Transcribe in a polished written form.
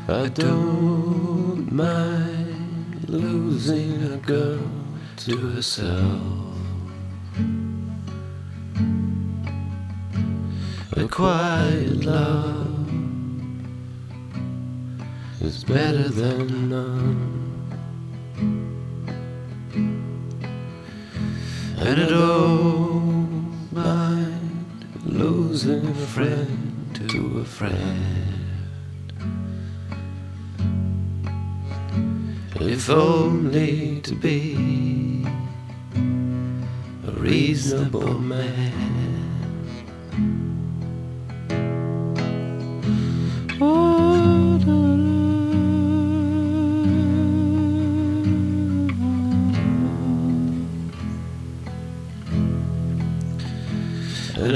I don't mind losing a girl to herself. A quiet love is better than none. And I don't mind losing a friend to a friend. If only to be a reasonable man.